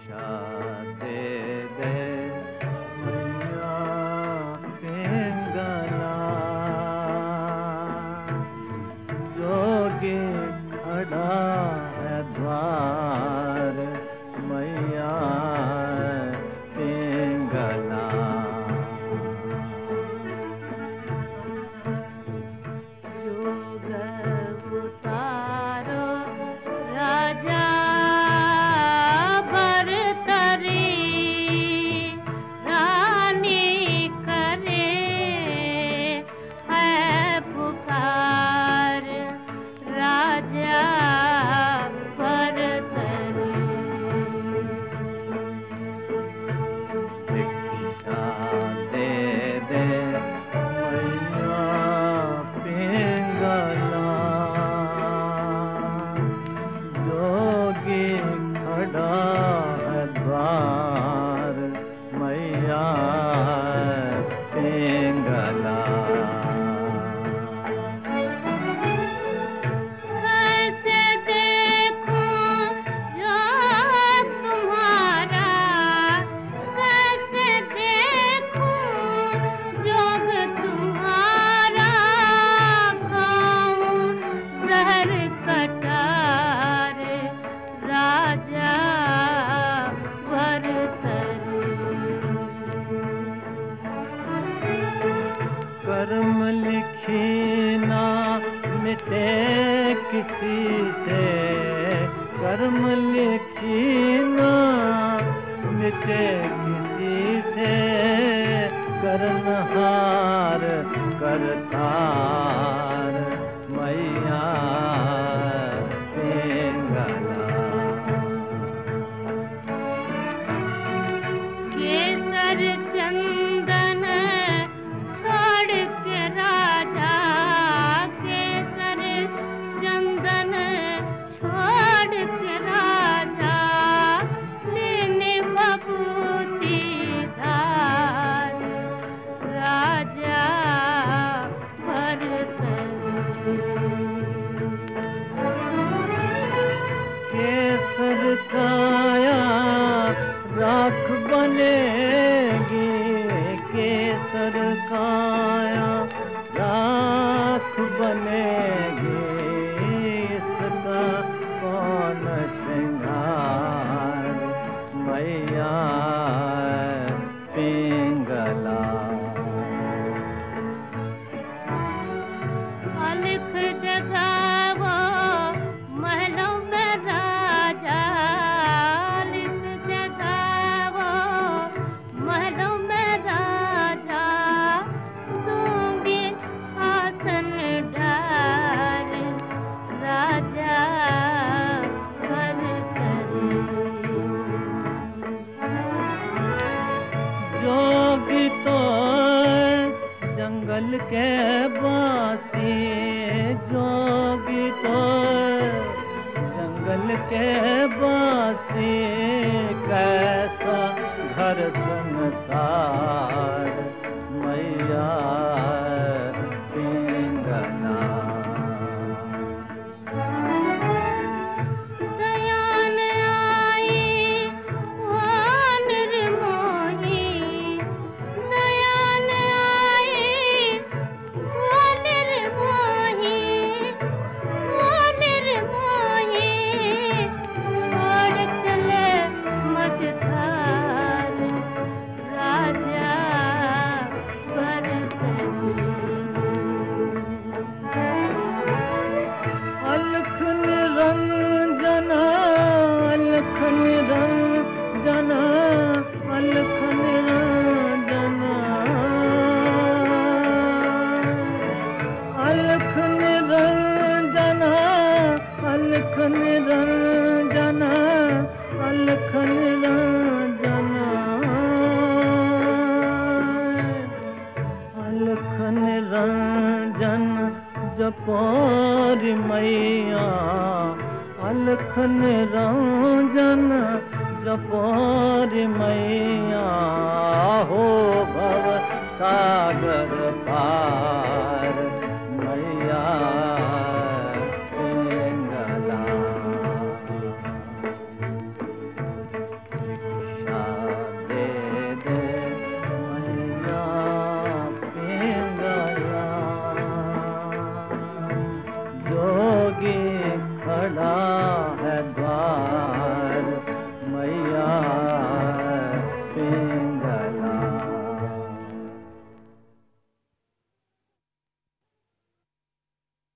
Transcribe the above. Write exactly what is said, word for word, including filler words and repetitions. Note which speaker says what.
Speaker 1: भिक्षा दे दे मैया पिंगला, जोगी खड़ा है द्वार मैया पिंगला।
Speaker 2: जोग उतारो राजा भरतरी, रानी करे है पुकार राजा भरतरी।
Speaker 1: भिक्षा दे दे मैया पिंगला, जोगी खड़ा है द्वार मैया पिंगला।
Speaker 2: कैसे देखूं जोग तुम्हारा, कैसे देखूं जोग तुम्हारा, खाऊं जहर कटार राजा भरतरी।
Speaker 1: कर्म लिखी ना मिटे किसी से, कर्म लिखी ना मिटे किसी से, करनहार करतार मैया पिंगला।
Speaker 2: केसर चंदन छोड़ के राजा, केसर चंदन छोड़ के राजा, लेने बबूती धार राजा भरतरी।
Speaker 1: केसर काया राख बनेगी, केसर काया राख बनेगी, इसका कौन श्रृंगार मैया पिंगला।
Speaker 2: अलख जगावो महलों में राजा, अलख जगावो महलों में राजा, दूंगी आसन डार राजा भरतरी।
Speaker 1: जोगी तो जंगल के बासी, जोगी तो जंगल के बासी, कैसा घर संसार मैया पिंगला।
Speaker 2: दयान आई वो निर्मोही, दयान आई वो निर्मोही, वो निर्मोही, छोड़ चले मझधार राजा भरतरी।
Speaker 1: अलख निरंजन, अलख निरंजन, अलख निरंजन, अलख निरंजन, अलख निरंजन, अलख निरंजन, अलख निरंजन जपोर मैया, अलख निरंजन जपोर मैया, हो भव सागर पार मैया पिंगला। खड़ा